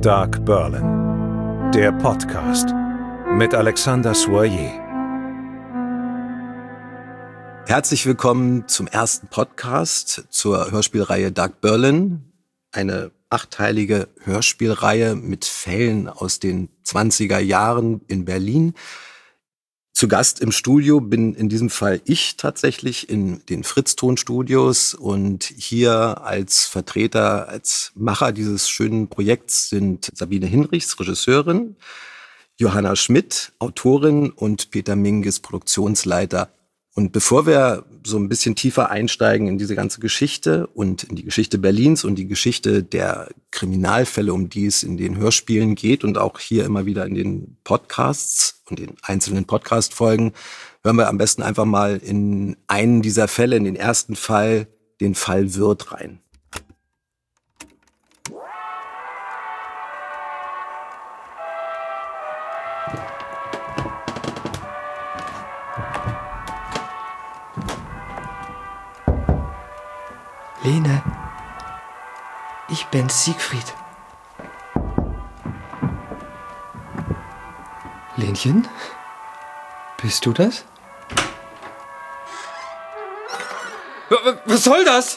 Dark Berlin, der Podcast mit Alexander Soyer. Herzlich willkommen zum ersten Podcast zur Hörspielreihe Dark Berlin, eine 8-teilige Hörspielreihe mit Fällen aus den 20er Jahren in Berlin. Zu Gast im Studio bin in diesem Fall ich tatsächlich in den Fritz-Ton-Studios und hier als Vertreter, als Macher dieses schönen Projekts sind Sabine Hinrichs, Regisseurin, Johanna Schmidt, Autorin und Peter Minges, Produktionsleiter. Und bevor wir so ein bisschen tiefer einsteigen in diese ganze Geschichte und in die Geschichte Berlins und die Geschichte der Kriminalfälle, um die es in den Hörspielen geht und auch hier immer wieder in den Podcasts und den einzelnen Podcast-Folgen, hören wir am besten einfach mal in einen dieser Fälle, in den ersten Fall, den Fall Wirth rein. Lene, ich bin Siegfried. Lenchen, bist du das? Was soll das?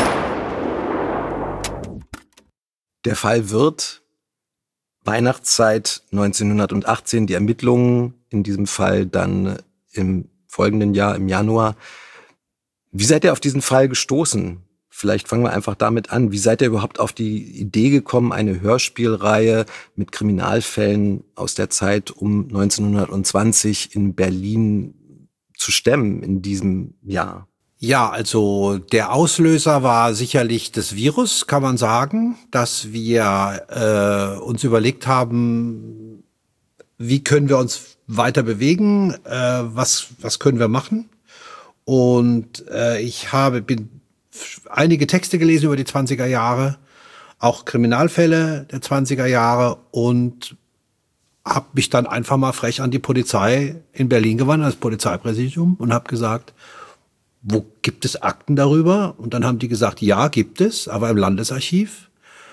Der Fall Wirth, Weihnachtszeit 1918, die Ermittlungen in diesem Fall dann im folgenden Jahr, im Januar. Wie seid ihr auf diesen Fall gestoßen? Vielleicht fangen wir einfach damit an. Wie seid ihr überhaupt auf die Idee gekommen, eine Hörspielreihe mit Kriminalfällen aus der Zeit um 1920 in Berlin zu stemmen in diesem Jahr? Ja, also der Auslöser war sicherlich das Virus, kann man sagen, dass wir uns überlegt haben, wie können wir uns weiter bewegen, was können wir machen? Und ich bin einige Texte gelesen über die 20er Jahre, auch Kriminalfälle der 20er Jahre und habe mich dann einfach mal frech an die Polizei in Berlin gewandt, das Polizeipräsidium, und habe gesagt, wo gibt es Akten darüber? Und dann haben die gesagt, ja, gibt es, aber im Landesarchiv.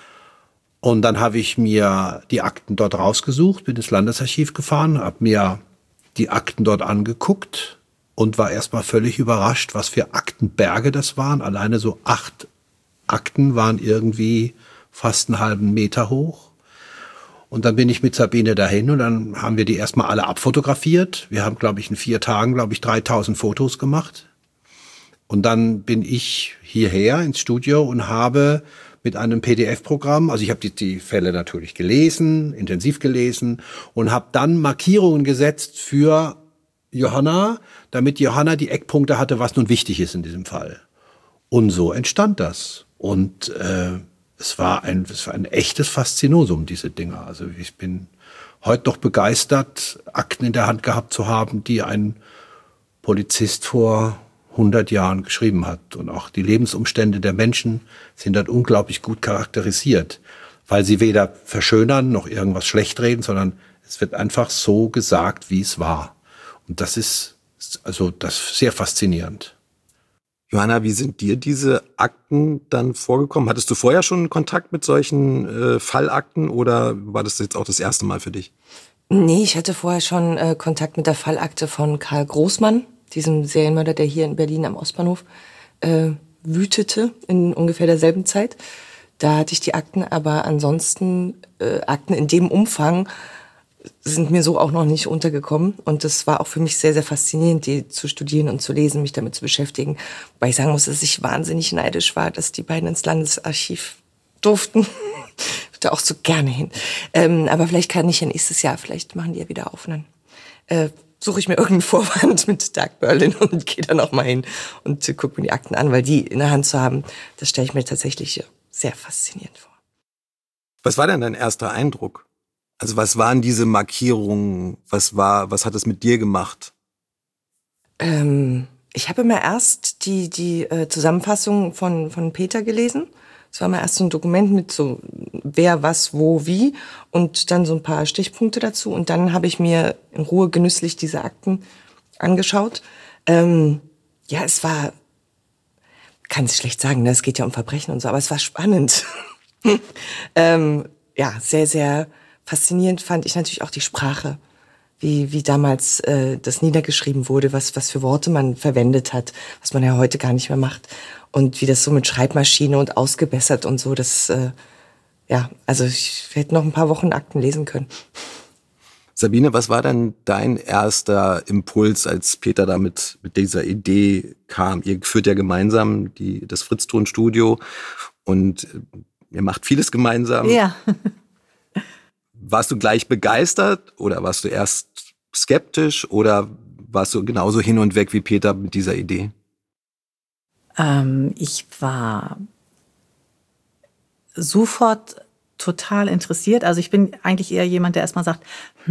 Und dann habe ich mir die Akten dort rausgesucht, bin ins Landesarchiv gefahren, habe mir die Akten dort angeguckt und war erstmal völlig überrascht, was für Aktenberge das waren. Alleine so 8 Akten waren irgendwie fast einen halben Meter hoch. Und dann bin ich mit Sabine dahin und dann haben wir die erstmal alle abfotografiert. Wir haben, glaube ich, in 4 Tagen, 3000 Fotos gemacht. Und dann bin ich hierher ins Studio und habe mit einem PDF-Programm, also ich habe die Fälle natürlich gelesen, intensiv gelesen und habe dann Markierungen gesetzt für Johanna, damit Johanna die Eckpunkte hatte, was nun wichtig ist in diesem Fall. Und so entstand das. Und es war ein echtes Faszinosum, diese Dinger. Also ich bin heute noch begeistert, Akten in der Hand gehabt zu haben, die ein Polizist vor 100 Jahren geschrieben hat. Und auch die Lebensumstände der Menschen sind dort unglaublich gut charakterisiert, weil sie weder verschönern noch irgendwas schlecht reden, sondern es wird einfach so gesagt, wie es war. Und das ist sehr faszinierend. Johanna, wie sind dir diese Akten dann vorgekommen? Hattest du vorher schon Kontakt mit solchen Fallakten oder war das jetzt auch das erste Mal für dich? Nee, ich hatte vorher schon Kontakt mit der Fallakte von Karl Großmann, diesem Serienmörder, der hier in Berlin am Ostbahnhof wütete in ungefähr derselben Zeit. Da hatte ich die Akten, aber ansonsten Akten in dem Umfang sind mir so auch noch nicht untergekommen. Und das war auch für mich sehr, sehr faszinierend, die zu studieren und zu lesen, mich damit zu beschäftigen. Wobei ich sagen muss, dass ich wahnsinnig neidisch war, dass die beiden ins Landesarchiv durften. Ich würde auch so gerne hin. Aber vielleicht kann ich ja nächstes Jahr, vielleicht machen die ja wieder auf. Und dann suche ich mir irgendeinen Vorwand mit Dark Berlin und gehe dann auch mal hin und gucke mir die Akten an, weil die in der Hand zu haben, das stelle ich mir tatsächlich sehr faszinierend vor. Was war denn dein erster Eindruck? Also was waren diese Markierungen? Was hat es mit dir gemacht? Ich habe immer erst die Zusammenfassung von Peter gelesen. Es war mal erst so ein Dokument mit so wer, was, wo, wie und dann so ein paar Stichpunkte dazu. Und dann habe ich mir in Ruhe genüsslich diese Akten angeschaut. Ja, es war, kann ich schlecht sagen, ne? Es geht ja um Verbrechen und so, aber es war spannend. ja, sehr, sehr faszinierend fand ich natürlich auch die Sprache. Wie damals das niedergeschrieben wurde, was für Worte man verwendet hat, was man ja heute gar nicht mehr macht. Und wie das so mit Schreibmaschine und ausgebessert und so, das, ja, also ich hätte noch ein paar Wochen Akten lesen können. Sabine, was war denn dein erster Impuls, als Peter da mit dieser Idee kam? Ihr führt ja gemeinsam das Fritz-Ton-Studio und ihr macht vieles gemeinsam. Ja. Warst du gleich begeistert oder warst du erst skeptisch oder warst du genauso hin und weg wie Peter mit dieser Idee? Ich war sofort total interessiert. Also ich bin eigentlich eher jemand, der erstmal sagt,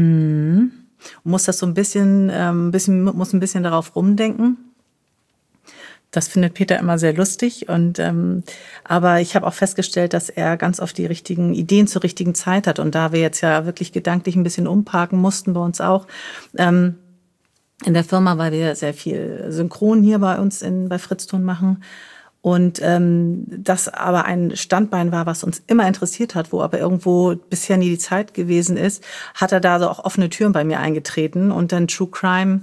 muss das so ein bisschen darauf rumdenken. Das findet Peter immer sehr lustig. Aber ich habe auch festgestellt, dass er ganz oft die richtigen Ideen zur richtigen Zeit hat. Und da wir jetzt ja wirklich gedanklich ein bisschen umparken mussten bei uns auch in der Firma, weil wir sehr viel Synchron hier bei uns bei Fritz-Ton machen. Und das aber ein Standbein war, was uns immer interessiert hat, wo aber irgendwo bisher nie die Zeit gewesen ist, hat er da so auch offene Türen bei mir eingetreten. Und dann True Crime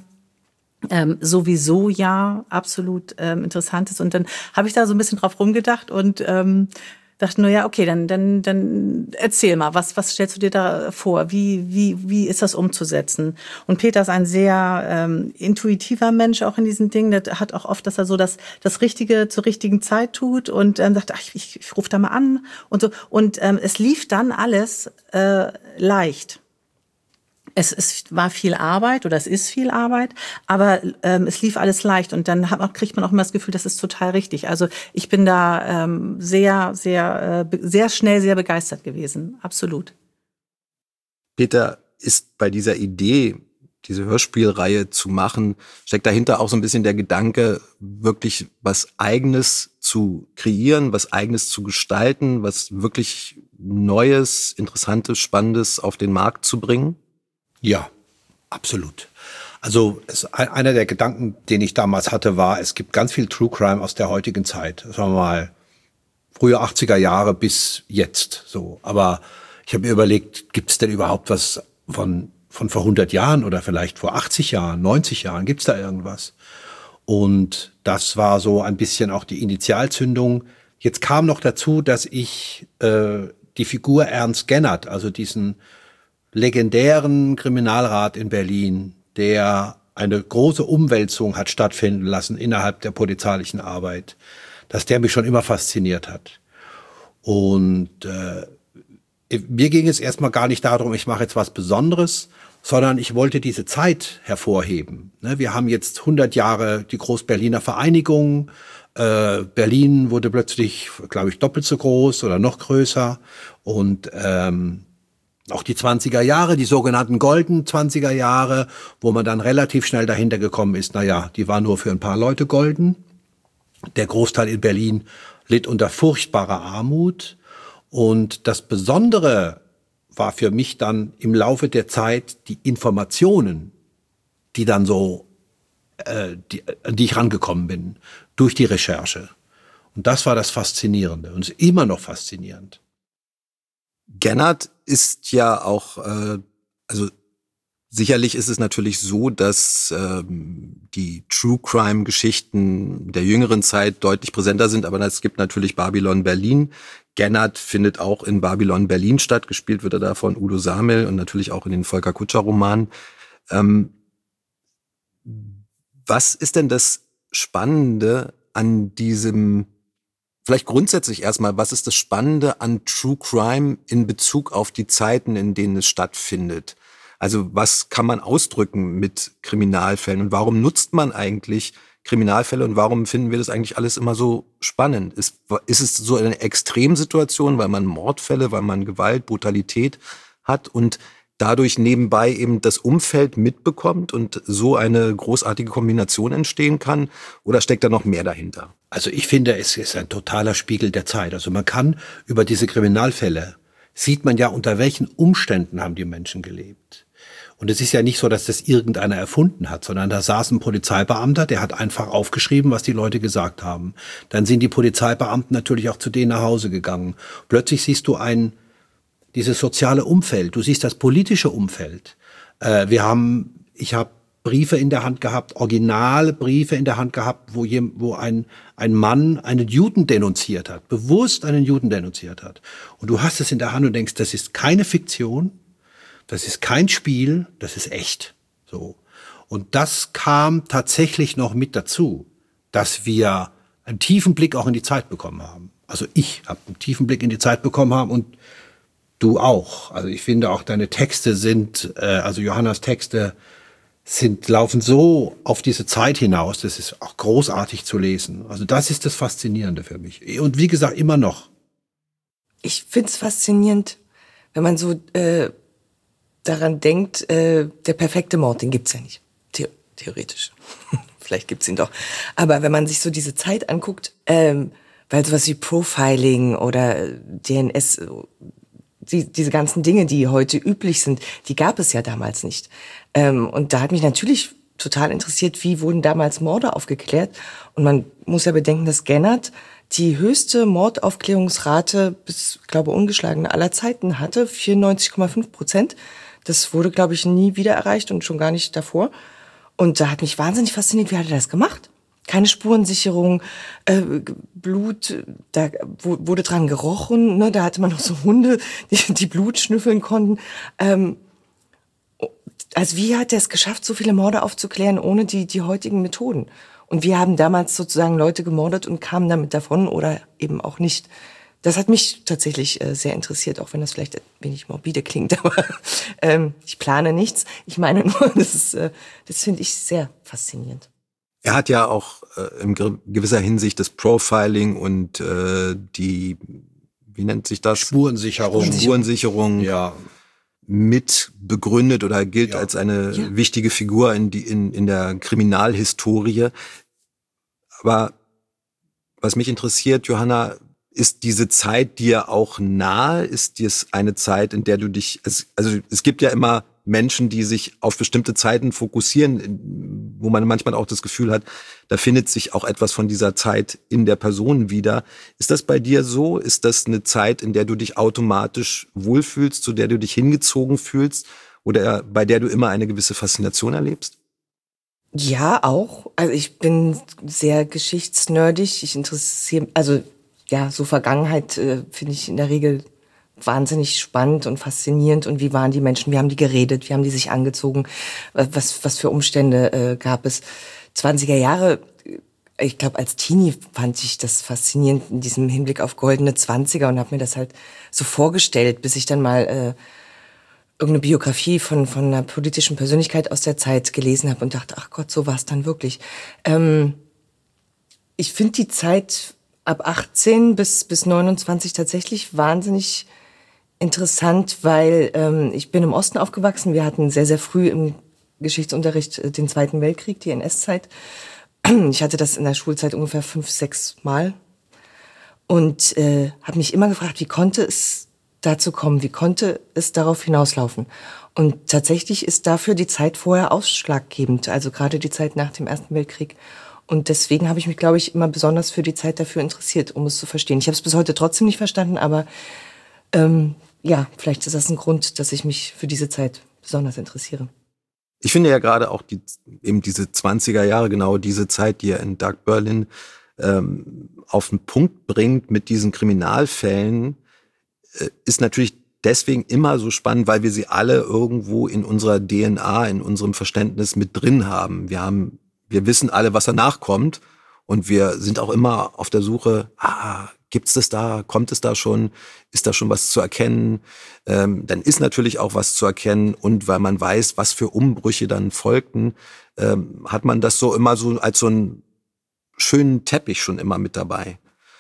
sowieso ja absolut interessant ist. Und dann habe ich da so ein bisschen drauf rumgedacht und dachte nur, ja, okay, dann erzähl mal, was stellst du dir da vor? Wie ist das umzusetzen? Und Peter ist ein sehr intuitiver Mensch auch in diesen Dingen. Der hat auch oft, dass er so das Richtige zur richtigen Zeit tut und sagt, ich rufe da mal an und so. Und es lief dann alles leicht. Es war viel Arbeit oder es ist viel Arbeit, aber es lief alles leicht und dann kriegt man auch immer das Gefühl, das ist total richtig. Also ich bin da sehr schnell sehr begeistert gewesen, absolut. Peter, ist bei dieser Idee, diese Hörspielreihe zu machen, steckt dahinter auch so ein bisschen der Gedanke, wirklich was Eigenes zu kreieren, was Eigenes zu gestalten, was wirklich Neues, Interessantes, Spannendes auf den Markt zu bringen? Ja, absolut. Also einer der Gedanken, den ich damals hatte, war, es gibt ganz viel True Crime aus der heutigen Zeit. Sagen wir mal, frühe 80er Jahre bis jetzt. So. Aber ich habe mir überlegt, gibt es denn überhaupt was von vor 100 Jahren oder vielleicht vor 80 Jahren, 90 Jahren? Gibt es da irgendwas? Und das war so ein bisschen auch die Initialzündung. Jetzt kam noch dazu, dass ich die Figur Ernst Gennert, also diesen legendären Kriminalrat in Berlin, der eine große Umwälzung hat stattfinden lassen innerhalb der polizeilichen Arbeit, dass der mich schon immer fasziniert hat. Und mir ging es erstmal gar nicht darum, ich mache jetzt was Besonderes, sondern ich wollte diese Zeit hervorheben. Wir haben jetzt 100 Jahre die Groß-Berliner Vereinigung. Berlin wurde plötzlich, glaube ich, doppelt so groß oder noch größer. Und auch die 20er Jahre, die sogenannten Golden 20er Jahre, wo man dann relativ schnell dahinter gekommen ist, die waren nur für ein paar Leute golden. Der Großteil in Berlin litt unter furchtbarer Armut. Und das Besondere war für mich dann im Laufe der Zeit die Informationen, die dann so, an die ich rangekommen bin, durch die Recherche. Und das war das Faszinierende und ist immer noch faszinierend. Gennert ist ja auch, also sicherlich ist es natürlich so, dass die True-Crime-Geschichten der jüngeren Zeit deutlich präsenter sind, aber es gibt natürlich Babylon Berlin. Gennert findet auch in Babylon Berlin statt, gespielt wird er da von Udo Samel und natürlich auch in den Volker Kutscher-Romanen. Was ist denn das Spannende an diesem, vielleicht grundsätzlich erstmal, was ist das Spannende an True Crime in Bezug auf die Zeiten, in denen es stattfindet? Also was kann man ausdrücken mit Kriminalfällen und warum nutzt man eigentlich Kriminalfälle und warum finden wir das eigentlich alles immer so spannend? Ist es so eine Extremsituation, weil man Mordfälle, weil man Gewalt, Brutalität hat und dadurch nebenbei eben das Umfeld mitbekommt und so eine großartige Kombination entstehen kann? Oder steckt da noch mehr dahinter? Also ich finde, es ist ein totaler Spiegel der Zeit. Also man kann über diese Kriminalfälle, sieht man ja, unter welchen Umständen haben die Menschen gelebt. Und es ist ja nicht so, dass das irgendeiner erfunden hat, sondern da saß ein Polizeibeamter, der hat einfach aufgeschrieben, was die Leute gesagt haben. Dann sind die Polizeibeamten natürlich auch zu denen nach Hause gegangen. Plötzlich siehst du ein dieses soziale Umfeld, du siehst das politische Umfeld. Ich habe Briefe in der Hand gehabt, originale Briefe in der Hand gehabt, wo ein Mann einen Juden denunziert hat, bewusst einen Juden denunziert hat. Und du hast es in der Hand und denkst, das ist keine Fiktion, das ist kein Spiel, das ist echt. So. Und das kam tatsächlich noch mit dazu, dass wir einen tiefen Blick auch in die Zeit bekommen haben. Also ich habe einen tiefen Blick in die Zeit bekommen haben und du auch. Also ich finde auch deine Texte also Johannas Texte laufen so auf diese Zeit hinaus, das ist auch großartig zu lesen. Also das ist das Faszinierende für mich. Und wie gesagt, immer noch. Ich find's faszinierend, wenn man so daran denkt, der perfekte Mord, den gibt's ja nicht. Theoretisch. Vielleicht gibt's ihn doch. Aber wenn man sich so diese Zeit anguckt, weil sowas wie Profiling oder DNS, diese ganzen Dinge, die heute üblich sind, die gab es ja damals nicht. Und da hat mich natürlich total interessiert, wie wurden damals Morde aufgeklärt. Und man muss ja bedenken, dass Gennard die höchste Mordaufklärungsrate bis, glaube ungeschlagene aller Zeiten hatte, 94,5%. Das wurde, glaube ich, nie wieder erreicht und schon gar nicht davor. Und da hat mich wahnsinnig fasziniert, wie hat er das gemacht? Keine Spurensicherung, Blut, da wurde dran gerochen, ne? Da hatte man noch so Hunde, die Blut schnüffeln konnten. Also wie hat er es geschafft, so viele Morde aufzuklären, ohne die heutigen Methoden? Und wir haben damals sozusagen Leute gemordet und kamen damit davon oder eben auch nicht. Das hat mich tatsächlich sehr interessiert, auch wenn das vielleicht ein wenig morbide klingt, aber ich plane nichts. Ich meine nur, das finde ich sehr faszinierend. Er hat ja auch in gewisser Hinsicht das Profiling und wie nennt sich das? Spurensicherung. Ja. Mit begründet oder gilt als eine wichtige Figur in der Kriminalhistorie. Aber was mich interessiert, Johanna, ist diese Zeit dir auch nahe? Ist dies eine Zeit, in der du dich, also es gibt ja immer Menschen, die sich auf bestimmte Zeiten fokussieren, wo man manchmal auch das Gefühl hat, da findet sich auch etwas von dieser Zeit in der Person wieder. Ist das bei dir so? Ist das eine Zeit, in der du dich automatisch wohlfühlst, zu der du dich hingezogen fühlst oder bei der du immer eine gewisse Faszination erlebst? Ja, auch. Also ich bin sehr geschichtsnerdig. Ich interessiere, also ja, so Vergangenheit finde ich in der Regel wahnsinnig spannend und faszinierend. Und wie waren die Menschen? Wie haben die geredet? Wie haben die sich angezogen? Was für Umstände gab es? 20er Jahre, ich glaube, als Teenie fand ich das faszinierend in diesem Hinblick auf goldene 20er und habe mir das halt so vorgestellt, bis ich dann mal irgendeine Biografie von einer politischen Persönlichkeit aus der Zeit gelesen habe und dachte, ach Gott, so war es dann wirklich. Ich finde die Zeit ab 18 bis 29 tatsächlich wahnsinnig interessant, weil ich bin im Osten aufgewachsen. Wir hatten sehr, sehr früh im Geschichtsunterricht den Zweiten Weltkrieg, die NS-Zeit. Ich hatte das in der Schulzeit ungefähr 5-6 Mal und habe mich immer gefragt, wie konnte es dazu kommen? Wie konnte es darauf hinauslaufen? Und tatsächlich ist dafür die Zeit vorher ausschlaggebend, also gerade die Zeit nach dem Ersten Weltkrieg. Und deswegen habe ich mich, glaube ich, immer besonders für die Zeit dafür interessiert, um es zu verstehen. Ich habe es bis heute trotzdem nicht verstanden, aber ja, vielleicht ist das ein Grund, dass ich mich für diese Zeit besonders interessiere. Ich finde ja gerade auch eben diese 20er Jahre, genau diese Zeit, die er in Dark Berlin auf den Punkt bringt mit diesen Kriminalfällen, ist natürlich deswegen immer so spannend, weil wir sie alle irgendwo in unserer DNA, in unserem Verständnis mit drin haben. Wir wissen alle, was danach kommt und wir sind auch immer auf der Suche, gibt's das da, kommt es da schon, ist da schon was zu erkennen? Dann ist natürlich auch was zu erkennen und weil man weiß, was für Umbrüche dann folgten, hat man das so immer so als so einen schönen Teppich schon immer mit dabei.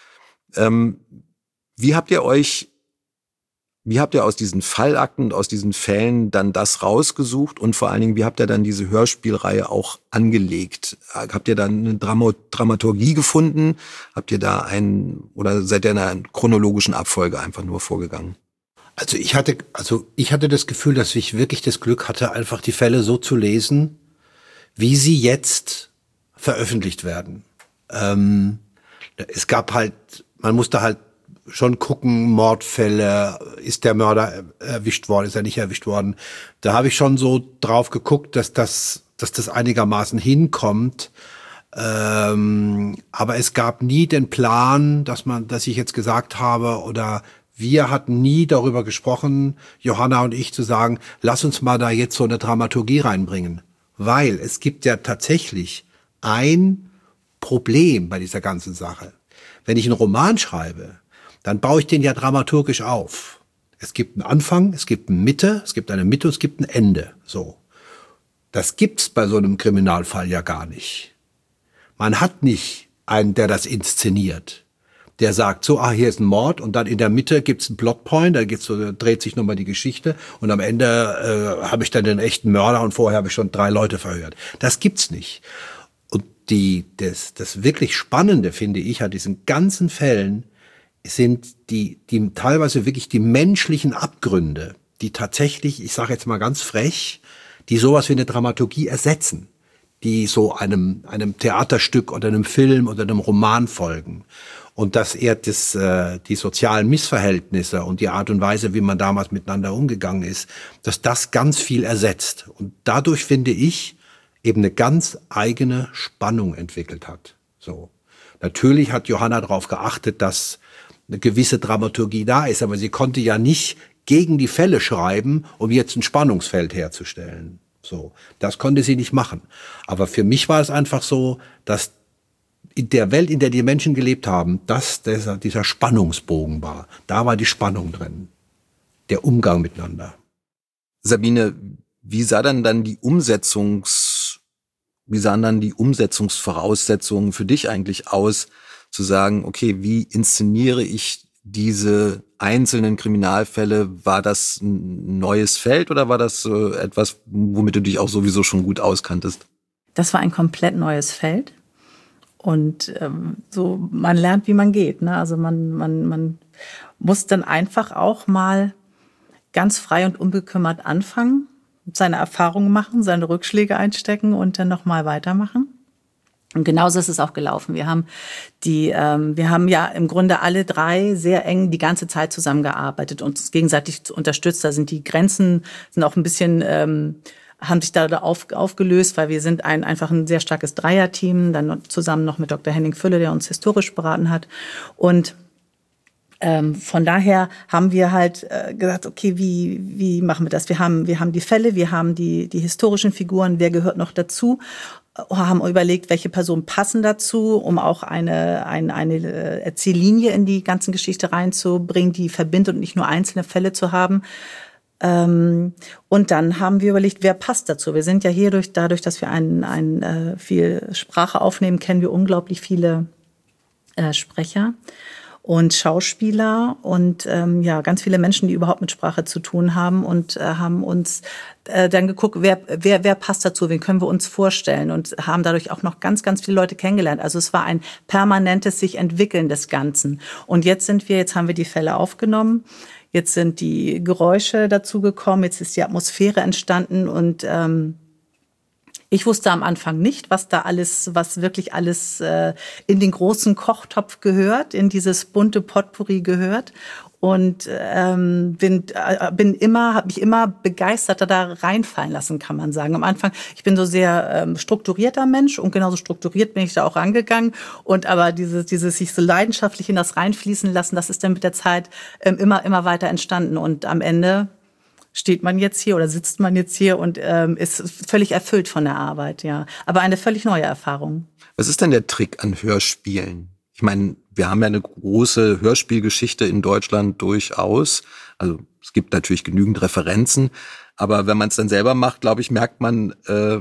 Wie habt ihr aus diesen Fallakten und aus diesen Fällen dann das rausgesucht und vor allen Dingen, wie habt ihr dann diese Hörspielreihe auch angelegt? Habt ihr dann eine Dramaturgie gefunden? Habt ihr da oder seid ihr in einer chronologischen Abfolge einfach nur vorgegangen? Also ich hatte das Gefühl, dass ich wirklich das Glück hatte, einfach die Fälle so zu lesen, wie sie jetzt veröffentlicht werden. Es gab halt, man musste halt schon gucken, Mordfälle, ist der Mörder erwischt worden, ist er nicht erwischt worden. Da habe ich schon so drauf geguckt, dass das einigermaßen hinkommt. Aber es gab nie den Plan, dass ich jetzt gesagt habe, oder wir hatten nie darüber gesprochen, Johanna und ich, zu sagen, lass uns mal da jetzt so eine Dramaturgie reinbringen. Weil es gibt ja tatsächlich ein Problem bei dieser ganzen Sache. Wenn ich einen Roman schreibe, dann baue ich den ja dramaturgisch auf. Es gibt einen Anfang, es gibt eine Mitte, es gibt ein Ende. So. Das gibt's bei so einem Kriminalfall ja gar nicht. Man hat nicht einen, der das inszeniert. Der sagt so, hier ist ein Mord, und dann in der Mitte gibt's einen Plotpoint, da dreht sich nochmal die Geschichte, und am Ende habe ich dann den echten Mörder, und vorher habe ich schon 3 Leute verhört. Das gibt's nicht. Und das wirklich Spannende, finde ich, an diesen ganzen Fällen sind die teilweise wirklich die menschlichen Abgründe, die tatsächlich, ich sage jetzt mal ganz frech, die sowas wie eine Dramaturgie ersetzen, die so einem Theaterstück oder einem Film oder einem Roman folgen. Und dass die sozialen Missverhältnisse und die Art und Weise, wie man damals miteinander umgegangen ist, dass das ganz viel ersetzt. Und dadurch, finde ich, eben eine ganz eigene Spannung entwickelt hat. So. Natürlich hat Johanna darauf geachtet, dass eine gewisse Dramaturgie da ist, aber sie konnte ja nicht gegen die Fälle schreiben, um jetzt ein Spannungsfeld herzustellen. So. Das konnte sie nicht machen. Aber für mich war es einfach so, dass in der Welt, in der die Menschen gelebt haben, dass dieser Spannungsbogen war. Da war die Spannung drin. Der Umgang miteinander. Sabine, wie sahen dann die Umsetzungsvoraussetzungen für dich eigentlich aus, zu sagen, okay, wie inszeniere ich diese einzelnen Kriminalfälle? War das ein neues Feld oder war das etwas, womit du dich auch sowieso schon gut auskanntest? Das war ein komplett neues Feld. Und so, man lernt, wie man geht. Ne? Also man muss dann einfach auch mal ganz frei und unbekümmert anfangen, seine Erfahrungen machen, seine Rückschläge einstecken und dann nochmal weitermachen. Und genauso ist es auch gelaufen. Wir haben ja im Grunde alle 3 sehr eng die ganze Zeit zusammengearbeitet und uns gegenseitig unterstützt. Da sind die Grenzen sind auch ein bisschen haben sich da aufgelöst, weil wir sind einfach ein sehr starkes Dreierteam, dann zusammen noch mit Dr. Henning Fülle, der uns historisch beraten hat. Und von daher haben wir halt gesagt, okay, wie machen wir das? Wir haben die Fälle, wir haben die historischen Figuren, wer gehört noch dazu? Haben überlegt, welche Personen passen dazu, um auch eine Erzähllinie in die ganze Geschichte reinzubringen, die verbindet und nicht nur einzelne Fälle zu haben. Und dann haben wir überlegt, wer passt dazu. Wir sind ja hier dadurch, dass wir viel Sprache aufnehmen, kennen wir unglaublich viele Sprecher und Schauspieler und ganz viele Menschen, die überhaupt mit Sprache zu tun haben, und haben uns dann geguckt, wer passt dazu, wen können wir uns vorstellen, und haben dadurch auch noch ganz, ganz viele Leute kennengelernt. Also es war ein permanentes sich entwickeln des Ganzen. Und jetzt haben wir die Fälle aufgenommen. Jetzt sind die Geräusche dazugekommen, jetzt ist die Atmosphäre entstanden, und ich wusste am Anfang nicht, was wirklich alles in den großen Kochtopf gehört, in dieses bunte Potpourri gehört. Und habe mich immer begeisterter da reinfallen lassen, kann man sagen. Am Anfang, ich bin so sehr strukturierter Mensch, und genauso strukturiert bin ich da auch rangegangen. Aber dieses sich so leidenschaftlich in das reinfließen lassen, das ist dann mit der Zeit immer weiter entstanden. Und am Ende steht man jetzt hier oder sitzt man jetzt hier und ist völlig erfüllt von der Arbeit, ja. Aber eine völlig neue Erfahrung. Was ist denn der Trick an Hörspielen? Ich meine, wir haben ja eine große Hörspielgeschichte in Deutschland durchaus. Also es gibt natürlich genügend Referenzen, aber wenn man es dann selber macht, glaube ich, merkt man,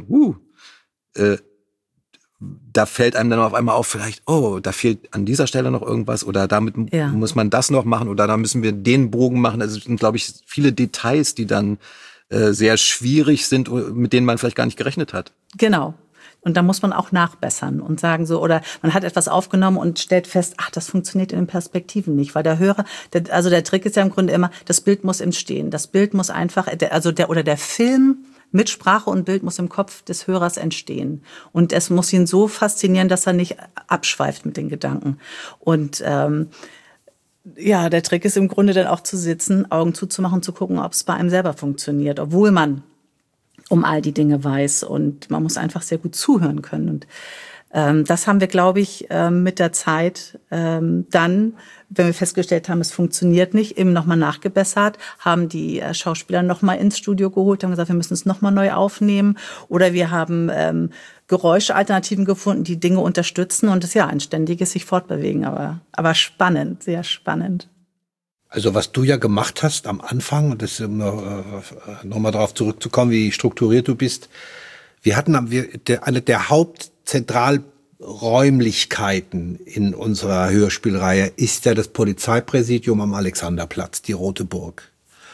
da fällt einem dann auf einmal auf, vielleicht, da fehlt an dieser Stelle noch irgendwas, oder damit muss man das noch machen, oder da müssen wir den Bogen machen. Also es sind, glaube ich, viele Details, die dann sehr schwierig sind, mit denen man vielleicht gar nicht gerechnet hat. Genau. Und da muss man auch nachbessern und sagen so, oder man hat etwas aufgenommen und stellt fest, das funktioniert in den Perspektiven nicht, weil der Hörer, der Trick ist ja im Grunde immer, das Bild muss entstehen. Das Bild muss einfach, der Film mit Sprache und Bild muss im Kopf des Hörers entstehen. Und es muss ihn so faszinieren, dass er nicht abschweift mit den Gedanken. Und ja, der Trick ist im Grunde dann auch zu sitzen, Augen zuzumachen, zu gucken, ob es bei einem selber funktioniert, obwohl man um all die Dinge weiß. Und man muss einfach sehr gut zuhören können. Und das haben wir, glaube ich, mit der Zeit dann, wenn wir festgestellt haben, es funktioniert nicht, eben nochmal nachgebessert, haben die Schauspieler nochmal ins Studio geholt, haben gesagt, wir müssen es nochmal neu aufnehmen. Oder wir haben Geräuschalternativen gefunden, die Dinge unterstützen. Und das ist ja ein ständiges sich fortbewegen, aber spannend, sehr spannend. Also was du ja gemacht hast am Anfang, und das nochmal darauf zurückzukommen, wie strukturiert du bist. Wir hatten eine der Hauptzentralräumlichkeiten in unserer Hörspielreihe ist ja das Polizeipräsidium am Alexanderplatz, die Rote Burg.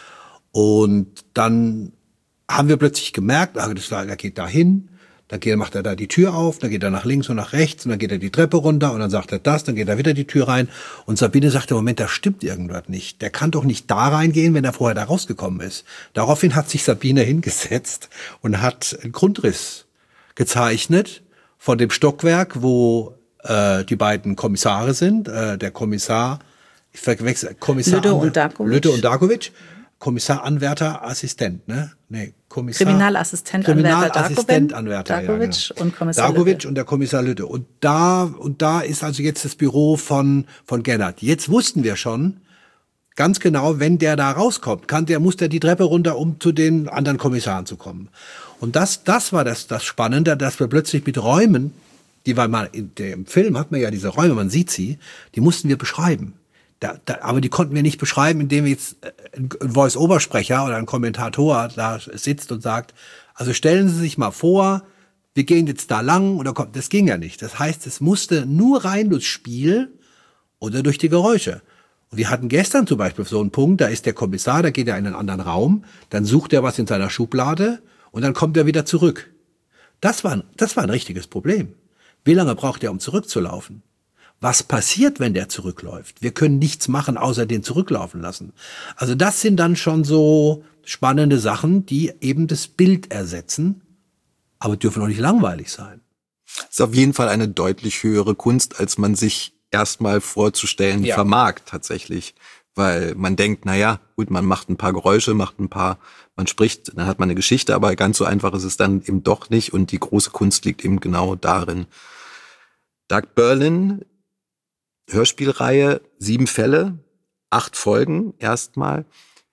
Und dann haben wir plötzlich gemerkt, er geht da hin, dann macht er da die Tür auf, dann geht er nach links und nach rechts und dann geht er die Treppe runter und dann sagt er das, dann geht er wieder die Tür rein. Und Sabine sagte, Moment, da stimmt irgendwas nicht. Der kann doch nicht da reingehen, wenn er vorher da rausgekommen ist. Daraufhin hat sich Sabine hingesetzt und hat einen Grundriss gezeichnet von dem Stockwerk, wo die beiden Kommissare sind. Der Kommissar, ich verwechsel, Kommissar Lütte und Darkovic. Kommissar, Anwärter, Assistent, ne? Nee, Kommissar. Kriminalassistent, Anwärter Darkovic, ja, genau. und Kommissar Darkovic Lütte. Und der Kommissar Lütte. Und da ist also jetzt das Büro von Gennard. Jetzt wussten wir schon ganz genau, wenn der da rauskommt, muss der die Treppe runter, um zu den anderen Kommissaren zu kommen. Und das war das Spannende, dass wir plötzlich mit Räumen, die war mal im Film hat man ja diese Räume, man sieht sie, die mussten wir beschreiben. Aber die konnten wir nicht beschreiben, indem jetzt ein Voice-Over-Sprecher oder ein Kommentator da sitzt und sagt, also stellen Sie sich mal vor, wir gehen jetzt da lang oder kommt. Das ging ja nicht. Das heißt, es musste nur rein durchs Spiel oder durch die Geräusche. Und wir hatten gestern zum Beispiel so einen Punkt, da ist der Kommissar, da geht er in einen anderen Raum, dann sucht er was in seiner Schublade und dann kommt er wieder zurück. Das war ein richtiges Problem. Wie lange braucht er, um zurückzulaufen? Was passiert, wenn der zurückläuft? Wir können nichts machen, außer den zurücklaufen lassen. Also das sind dann schon so spannende Sachen, die eben das Bild ersetzen, aber dürfen auch nicht langweilig sein. Ist auf jeden Fall eine deutlich höhere Kunst, als man sich erstmal vorzustellen vermag tatsächlich. Weil man denkt, naja, gut, man macht ein paar Geräusche, man spricht, dann hat man eine Geschichte, aber ganz so einfach ist es dann eben doch nicht. Und die große Kunst liegt eben genau darin. Doug Berlin, Hörspielreihe, 7 Fälle, 8 Folgen erstmal.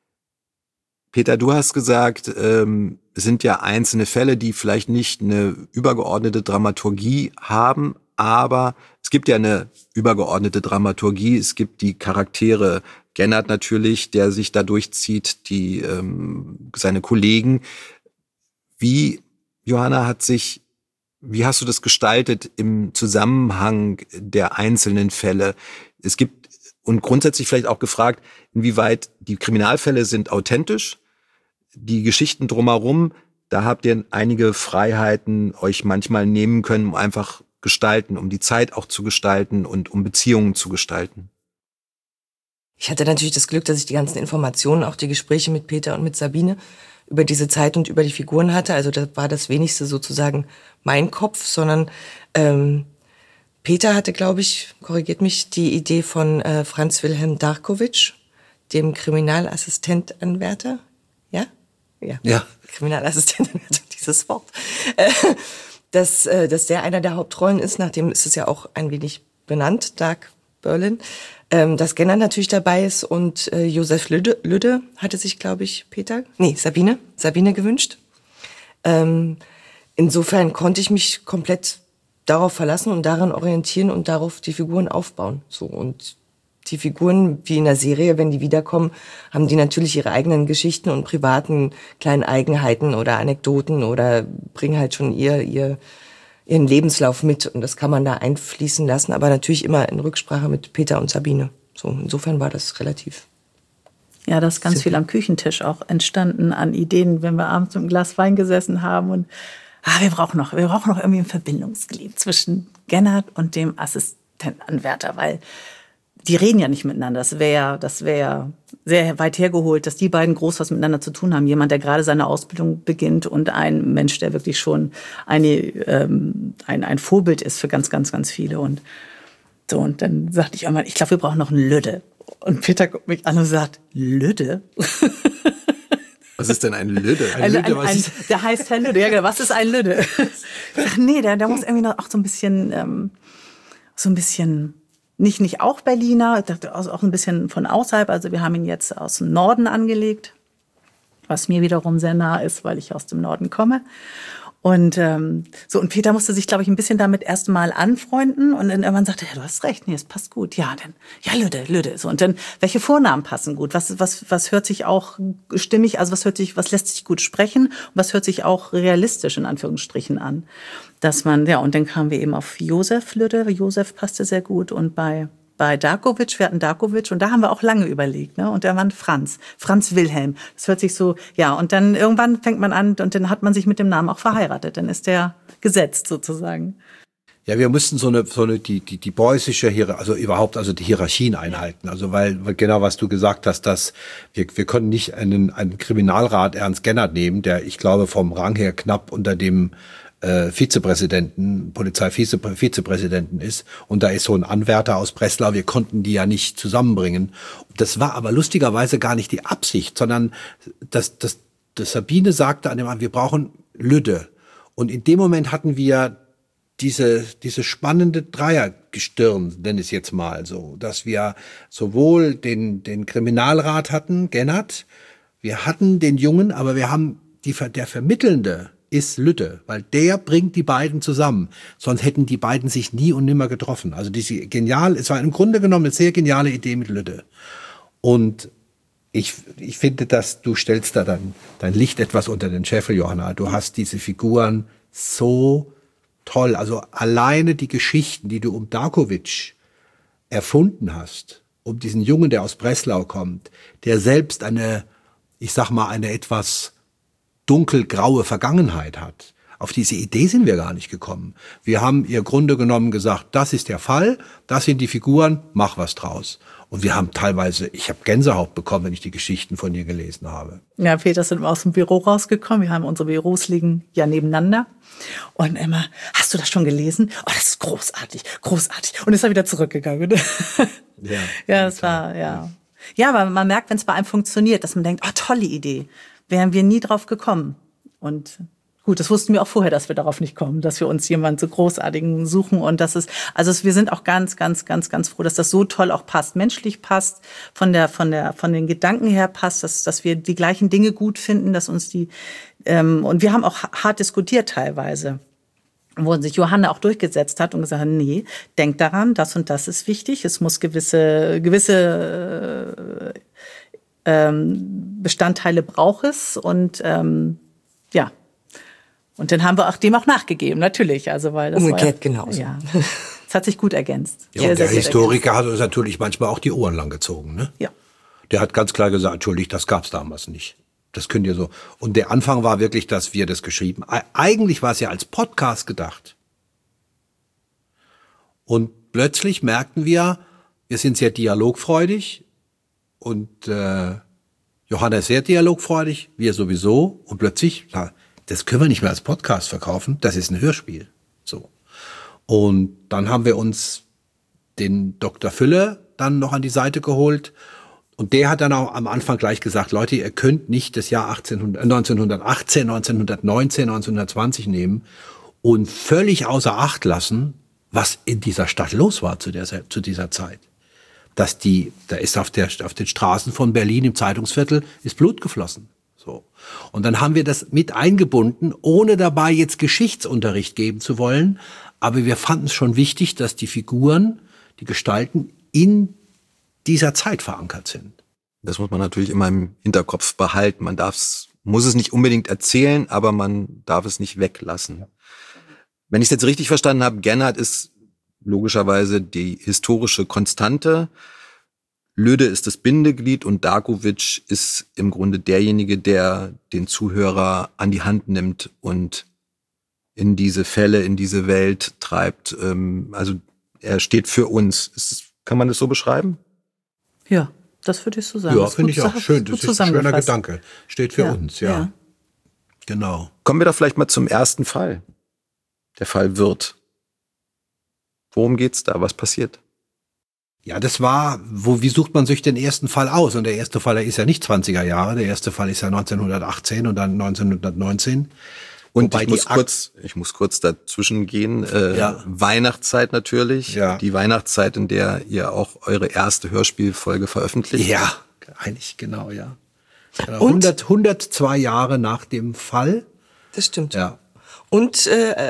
Peter, du hast gesagt, es sind ja einzelne Fälle, die vielleicht nicht eine übergeordnete Dramaturgie haben, aber es gibt ja eine übergeordnete Dramaturgie. Es gibt die Charaktere, Gennard natürlich, der sich da durchzieht, seine Kollegen. Wie, Johanna, wie hast du das gestaltet im Zusammenhang der einzelnen Fälle? Es gibt, und grundsätzlich vielleicht auch gefragt, inwieweit die Kriminalfälle sind authentisch, die Geschichten drumherum, da habt ihr einige Freiheiten euch manchmal nehmen können, um einfach gestalten, um die Zeit auch zu gestalten und um Beziehungen zu gestalten. Ich hatte natürlich das Glück, dass ich die ganzen Informationen, auch die Gespräche mit Peter und mit Sabine über diese Zeit und über die Figuren hatte. Also da war das wenigste sozusagen mein Kopf, sondern Peter hatte, glaube ich, korrigiert mich, die Idee von Franz Wilhelm Darkovic, dem Kriminalassistentanwärter. Ja? Ja. Kriminalassistentanwärter, dieses Wort. Dass der einer der Hauptrollen ist, nachdem ist es ja auch ein wenig benannt, Doug Berlin. Dass Gennard natürlich dabei ist und Josef Lütte hatte sich, glaube ich, Sabine gewünscht. Insofern konnte ich mich komplett darauf verlassen und daran orientieren und darauf die Figuren aufbauen. So, und die Figuren, wie in der Serie, wenn die wiederkommen, haben die natürlich ihre eigenen Geschichten und privaten kleinen Eigenheiten oder Anekdoten oder bringen halt schon ihren Lebenslauf mit. Und das kann man da einfließen lassen, aber natürlich immer in Rücksprache mit Peter und Sabine. So, insofern war das relativ. Ja, das ist ganz viel am Küchentisch auch entstanden an Ideen, wenn wir abends mit einem Glas Wein gesessen haben und wir brauchen noch irgendwie ein Verbindungsglied zwischen Gennard und dem Assistentanwärter, weil die reden ja nicht miteinander. Das wäre sehr weit hergeholt, dass die beiden groß was miteinander zu tun haben. Jemand, der gerade seine Ausbildung beginnt und ein Mensch, der wirklich schon ein Vorbild ist für ganz, ganz, ganz viele. Und so, und dann sagte ich einmal, ich glaube, wir brauchen noch einen Lütte. Und Peter guckt mich an und sagt, Lüde? Was ist denn ein Lüde? Der heißt Herr Lüde. Ja, genau. Was ist ein Lüde? Ich sag, nee, der muss irgendwie noch auch so ein bisschen, nicht auch Berliner, auch ein bisschen von außerhalb. Also wir haben ihn jetzt aus dem Norden angelegt, was mir wiederum sehr nah ist, weil ich aus dem Norden komme. Und und Peter musste sich, glaube ich, ein bisschen damit erst mal anfreunden und dann irgendwann sagte er, ja, du hast recht, nee, es passt gut. Ja, dann, ja, Lüde. So, und dann, welche Vornamen passen gut? Was hört sich auch stimmig, also was lässt sich gut sprechen und was hört sich auch realistisch in Anführungsstrichen an? Dass man, ja, und dann kamen wir eben auf Josef Lüde. Josef passte sehr gut und bei Darkovic, wir hatten Darkovic und da haben wir auch lange überlegt, ne? Und der war Franz Wilhelm. Das hört sich so, ja, und dann irgendwann fängt man an und dann hat man sich mit dem Namen auch verheiratet. Dann ist der gesetzt sozusagen. Ja, wir mussten die preußische die Hierarchien einhalten. Also weil genau was du gesagt hast, dass wir konnten nicht einen Kriminalrat Ernst Gennert nehmen, der, ich glaube, vom Rang her knapp unter dem Polizeivizepräsidenten ist. Und da ist so ein Anwärter aus Breslau. Wir konnten die ja nicht zusammenbringen. Das war aber lustigerweise gar nicht die Absicht, sondern dass Sabine sagte an dem Abend, wir brauchen Lüde. Und in dem Moment hatten wir diese spannende Dreiergestirn, nenne ich es jetzt mal so, dass wir sowohl den Kriminalrat hatten, Gennert, wir hatten den Jungen, aber wir haben der Vermittelnde ist Lütte, weil der bringt die beiden zusammen. Sonst hätten die beiden sich nie und nimmer getroffen. Also es war im Grunde genommen eine sehr geniale Idee mit Lütte. Und ich finde, dass du stellst da dein Licht etwas unter den Scheffel, Johanna. Du hast diese Figuren so toll. Also alleine die Geschichten, die du um Darkovic erfunden hast, um diesen Jungen, der aus Breslau kommt, der selbst eine etwas dunkelgraue Vergangenheit hat. Auf diese Idee sind wir gar nicht gekommen. Wir haben ihr Grunde genommen gesagt, das ist der Fall, das sind die Figuren, mach was draus. Und wir haben ich habe Gänsehaut bekommen, wenn ich die Geschichten von ihr gelesen habe. Ja, Peter sind aus dem Büro rausgekommen. Wir haben unsere Büros liegen ja nebeneinander. Und immer, hast du das schon gelesen? Oh, das ist großartig. Und ist er wieder zurückgegangen. Ja, das war, ja. Ja, aber man merkt, wenn es bei einem funktioniert, dass man denkt, tolle Idee. Wären wir nie drauf gekommen. Und gut, das wussten wir auch vorher, dass wir darauf nicht kommen, dass wir uns jemanden so Großartigen suchen. Und wir sind auch ganz, ganz, ganz, ganz froh, dass das so toll auch passt, menschlich passt, von den Gedanken her passt, dass wir die gleichen Dinge gut finden, dass uns und wir haben auch hart diskutiert teilweise, wo sich Johanna auch durchgesetzt hat und gesagt hat, nee, denkt daran, das und das ist wichtig, es muss gewisse Bestandteile braucht es und ja. Und dann haben wir dem auch nachgegeben, natürlich. Also, weil das umgekehrt genauso. Ja. Es hat sich gut ergänzt. Ja, und der Historiker hat uns natürlich manchmal auch die Ohren lang gezogen, ne? Ja. Der hat ganz klar gesagt, Entschuldigung, das gab's damals nicht. Das könnt ihr so. Und der Anfang war wirklich, dass wir das geschrieben. Eigentlich war es ja als Podcast gedacht. Und plötzlich merkten wir sind sehr dialogfreudig. Und Johanna ist sehr dialogfreudig, wir sowieso. Und plötzlich, das können wir nicht mehr als Podcast verkaufen, das ist ein Hörspiel. So. Und dann haben wir uns den Dr. Fülle dann noch an die Seite geholt. Und der hat dann auch am Anfang gleich gesagt, Leute, ihr könnt nicht das Jahr 1918, 1919, 1920 nehmen und völlig außer Acht lassen, was in dieser Stadt los war zu dieser Zeit. Da ist auf den Straßen von Berlin im Zeitungsviertel ist Blut geflossen. So. Und dann haben wir das mit eingebunden, ohne dabei jetzt Geschichtsunterricht geben zu wollen. Aber wir fanden es schon wichtig, dass die Figuren, die Gestalten in dieser Zeit verankert sind. Das muss man natürlich immer im Hinterkopf behalten. Muss es nicht unbedingt erzählen, aber man darf es nicht weglassen. Wenn ich es jetzt richtig verstanden habe, Gennert ist logischerweise die historische Konstante. Lüde ist das Bindeglied und Darkovic ist im Grunde derjenige, der den Zuhörer an die Hand nimmt und in diese Fälle, in diese Welt treibt. Also er steht für uns. Kann man das so beschreiben? Ja, das würde ich so sagen. Ja, finde ich auch schön. Das ist ein schöner Gedanke. Steht für uns, ja. Genau. Kommen wir doch vielleicht mal zum ersten Fall. Der Fall Wirth. Worum geht's da? Was passiert? Ja, das war, wie sucht man sich den ersten Fall aus? Und der erste Fall, der ist ja nicht 20er Jahre, der erste Fall ist ja 1918 und dann 1919. Und ich muss kurz dazwischen gehen. Weihnachtszeit natürlich. Ja. Die Weihnachtszeit, in der ihr auch eure erste Hörspielfolge veröffentlicht. Ja, eigentlich genau, ja. 102 Jahre nach dem Fall. Das stimmt. Ja. Und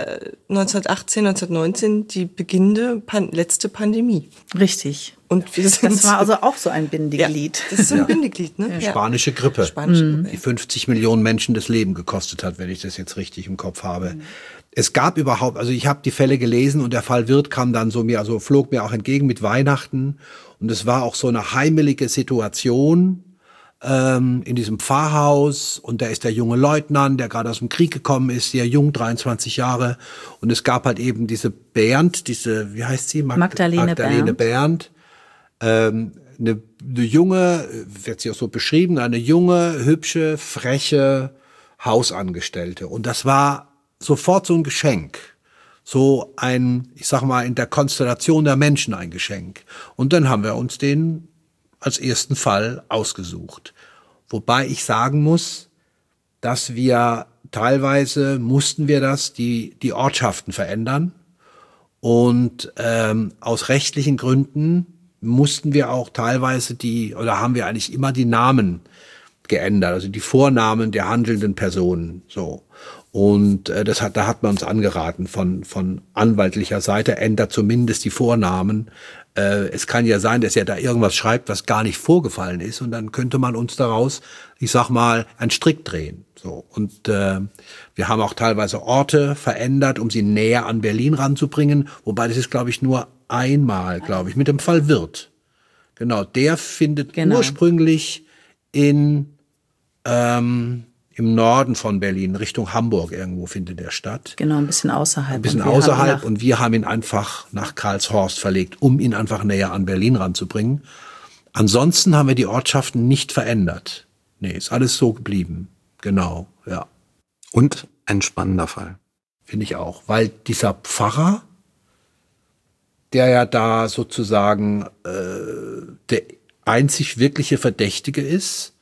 1918, 1919 die beginnende letzte Pandemie. Richtig. Und das war also auch so ein Bindeglied. Ja, das ist so ein Bindeglied, ne? Ja. Spanische Grippe. Die 50 Millionen Menschen das Leben gekostet hat, wenn ich das jetzt richtig im Kopf habe. Es gab überhaupt, also ich habe die Fälle gelesen und der Fall Wirth kam dann flog mir auch entgegen mit Weihnachten. Und es war auch so eine heimelige Situation in diesem Pfarrhaus, und da ist der junge Leutnant, der gerade aus dem Krieg gekommen ist, sehr jung, 23 Jahre, und es gab halt eben diese Bernd, wie heißt sie? Magdalene Bernd. Eine junge, wird sie auch so beschrieben, eine junge, hübsche, freche Hausangestellte, und das war sofort so ein Geschenk. So ein, ich sag mal, in der Konstellation der Menschen ein Geschenk. Und dann haben wir uns den als ersten Fall ausgesucht. Wobei ich sagen muss, dass wir teilweise mussten wir die Ortschaften verändern. Und aus rechtlichen Gründen mussten wir auch teilweise haben wir eigentlich immer die Namen geändert, also die Vornamen der handelnden Personen, so. Und da hat man uns angeraten von anwaltlicher Seite, ändert zumindest die Vornamen. Es kann ja sein, dass er da irgendwas schreibt, was gar nicht vorgefallen ist, und dann könnte man uns daraus, ich sag mal, einen Strick drehen. So. Und wir haben auch teilweise Orte verändert, um sie näher an Berlin ranzubringen, wobei das ist, glaube ich, nur einmal, mit dem Fall Wirth. Genau, der findet ursprünglich im Norden von Berlin, Richtung Hamburg irgendwo findet der statt. Genau, ein bisschen außerhalb. Und wir haben ihn einfach nach Karlshorst verlegt, um ihn einfach näher an Berlin ranzubringen. Ansonsten haben wir die Ortschaften nicht verändert. Nee, ist alles so geblieben. Genau, ja. Und ein spannender Fall. Finde ich auch, weil dieser Pfarrer, der ja da sozusagen der einzig wirkliche Verdächtige ist,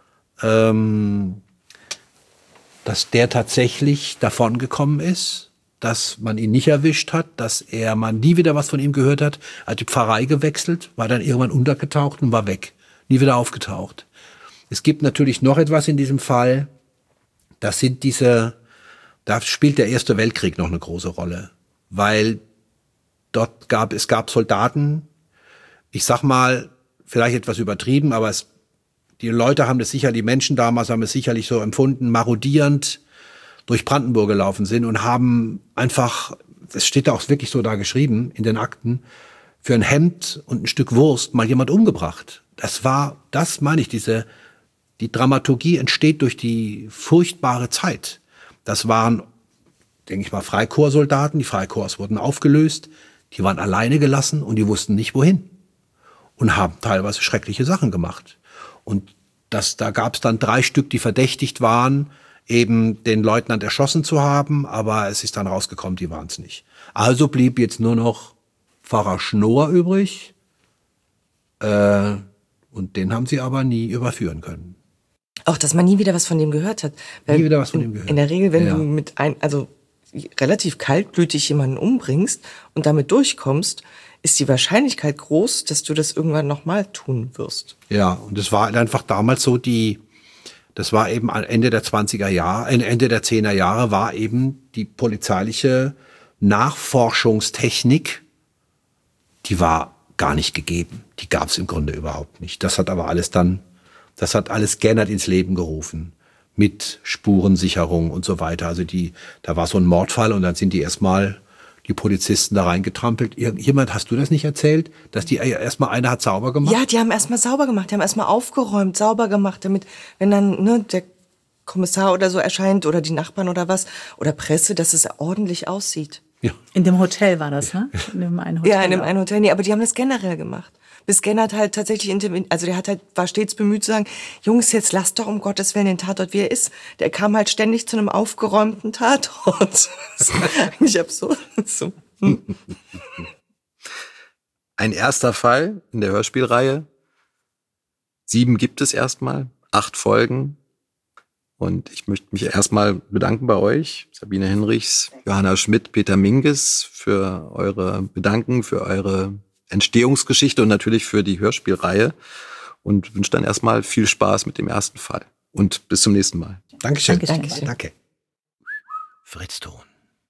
dass der tatsächlich davongekommen ist, dass man ihn nicht erwischt hat, dass man nie wieder was von ihm gehört hat. Er hat die Pfarrei gewechselt, war dann irgendwann untergetaucht und war weg. Nie wieder aufgetaucht. Es gibt natürlich noch etwas in diesem Fall. Da spielt der Erste Weltkrieg noch eine große Rolle. Weil es gab Soldaten, ich sag mal, vielleicht etwas übertrieben, aber die Leute haben das sicher, die Menschen damals haben es sicherlich so empfunden, marodierend durch Brandenburg gelaufen sind und haben einfach, es steht da auch wirklich so da geschrieben in den Akten, für ein Hemd und ein Stück Wurst mal jemand umgebracht. Das meine ich, die Dramaturgie entsteht durch die furchtbare Zeit. Das waren, denke ich mal, Freikorpssoldaten, die Freikorps wurden aufgelöst, die waren alleine gelassen und die wussten nicht wohin und haben teilweise schreckliche Sachen gemacht. Und da gab es dann 3 Stück, die verdächtigt waren, eben den Leutnant erschossen zu haben, aber es ist dann rausgekommen, die waren es nicht. Also blieb jetzt nur noch Pfarrer Schnoor übrig, und den haben sie aber nie überführen können. Auch, dass man nie wieder was von dem gehört hat. Nie wieder was von dem gehört. In der Regel, wenn du relativ kaltblütig jemanden umbringst und damit durchkommst, ist die Wahrscheinlichkeit groß, dass du das irgendwann nochmal tun wirst. Ja, und es war einfach damals so das war eben Ende der 20er Jahre, Ende der 10er Jahre war eben die polizeiliche Nachforschungstechnik, die war gar nicht gegeben. Die gab es im Grunde überhaupt nicht. Das hat alles Gennert ins Leben gerufen. Mit Spurensicherung und so weiter. Also da war so ein Mordfall und dann sind die Polizisten da reingetrampelt. Hast du das nicht erzählt? Dass einer hat sauber gemacht? Ja, die haben erstmal sauber gemacht, die haben erstmal aufgeräumt, sauber gemacht, damit, wenn dann der Kommissar oder so erscheint oder die Nachbarn oder was, oder Presse, dass es ordentlich aussieht. Ja. In dem Hotel war das, ne? In dem einen Hotel. Ja, in dem einen Hotel. Nee, aber die haben das generell gemacht. Bis Gennert halt tatsächlich war stets bemüht zu sagen, Jungs, jetzt lasst doch um Gottes Willen den Tatort, wie er ist. Der kam halt ständig zu einem aufgeräumten Tatort. Das ist eigentlich absurd. So. ein erster Fall in der Hörspielreihe. 7 gibt es erstmal, 8 Folgen. Und ich möchte mich erstmal bedanken bei euch, Sabine Hinrichs, Johanna Schmidt, Peter Minges, für eure Bedanken, für eure Entstehungsgeschichte und natürlich für die Hörspielreihe. Und wünsche dann erstmal viel Spaß mit dem ersten Fall. Und bis zum nächsten Mal. Dankeschön. Dankeschön. Danke. Fritz Ton.